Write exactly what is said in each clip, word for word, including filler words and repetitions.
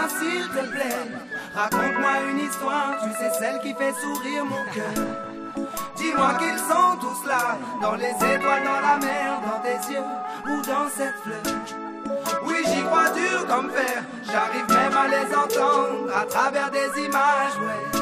s'il te plaît. Raconte-moi une histoire, tu sais celle qui fait sourire mon cœur. Dis-moi qu'ils sont tous là, dans les étoiles, dans la mer, dans tes yeux ou dans cette fleur. Oui, j'y crois dur comme fer, j'arrive même à les entendre à travers des images, ouais.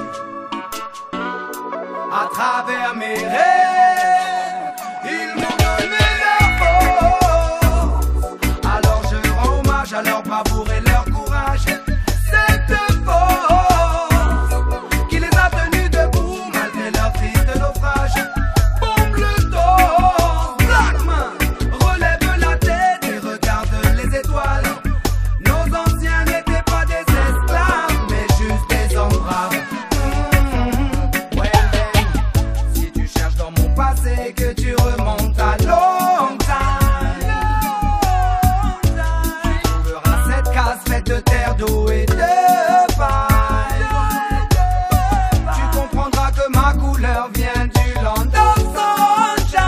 À travers mes rêves, ils m'ont donné leur force. Alors je rends hommage à leur bravoure et leur courage. Cette force qui les a tenus debout malgré leur triste naufrage. Bombe le dos, Blackman, relève la tête et regarde les étoiles. Nos anciens n'étaient pas des esclaves, mais juste des hommes braves. C'est que tu remontes à long time. Tu trouveras cette case faite de terre, d'eau et de paille. Tu comprendras que ma couleur vient du land of sunshine.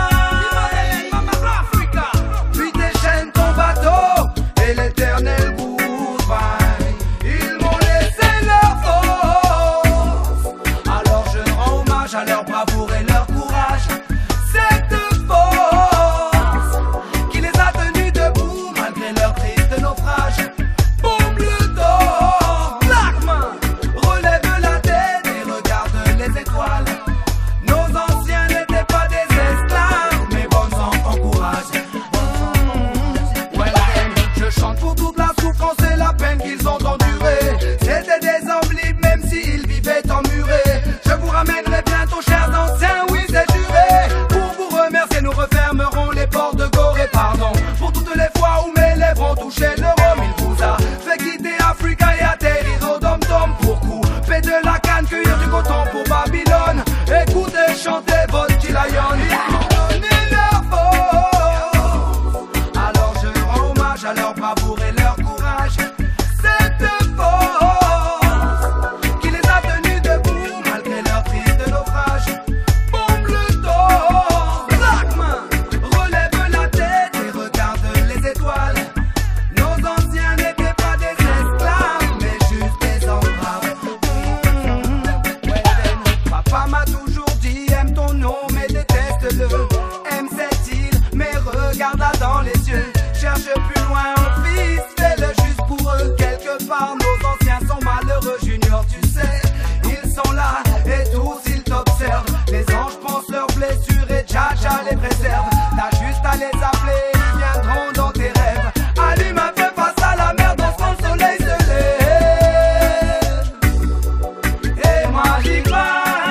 Puis déchaîne ton bateau et l'éternel goodbye. Ils m'ont laissé leur force, alors je rends hommage à leur bravoure et leur courage. Cette force qui les a tenus debout malgré leur triste naufrage. Bombe le dos, Blackman, relève la tête et regarde les étoiles. Nos anciens n'étaient pas des esclaves, mais bons enfants courage. Mmh, well then, je chante pour toute la souffrance et la peine qu'ils ont endurée. C'était des hommes libres même s'ils vivaient emmurés. Je vous ramènerai bientôt, chers anciens, oui c'est juré. Nous refermerons les portes de Gorée, pardon pour toutes les fois où mes lèvres ont touché le rhum. Il vous a fait quitter Africa et atterrir au dom-tom pour couper de la canne, cueillir du coton pour Babylone. Écoutez, chantez votre petit lion. Ils m'ont donné leur force, alors je rends hommage à leur bravoure et leur courage. Cette force qui les a tenus debout malgré leur triste naufrage. Bombe le dos, relève la tête et regarde les étoiles. Nos anciens n'étaient pas des esclaves, mais juste des hommes braves. Mmh, ouais, papa m'a toujours dit aime ton nom mais déteste-le. Aime cette île mais regarde-la dans les yeux. Cherche plus loin mon fils, fais-le juste pour eux. Quelque part nos anciens sont malheureux, Junior tu sais. Ils sont là et tous ils t'observent. Les anges pensent leurs blessures et Jaja les préserve. T'as juste à les appeler, ils viendront dans tes rêves. Allume un peu face à la mer, dans quand le soleil se lève. Et moi j'y crois.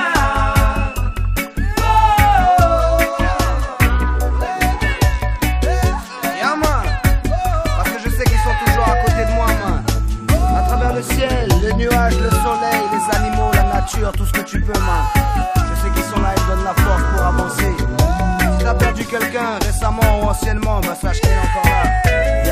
Yeah man, parce que je sais qu'ils sont toujours à côté de moi man. À travers le ciel, les nuages, le soleil, les animaux, la nature, tout ce que tu peux man. Je sais qu'ils sont là, ils donnent la force pour avancer. Si t'as perdu quelqu'un récemment ou anciennement, bah sache qu'il est encore là.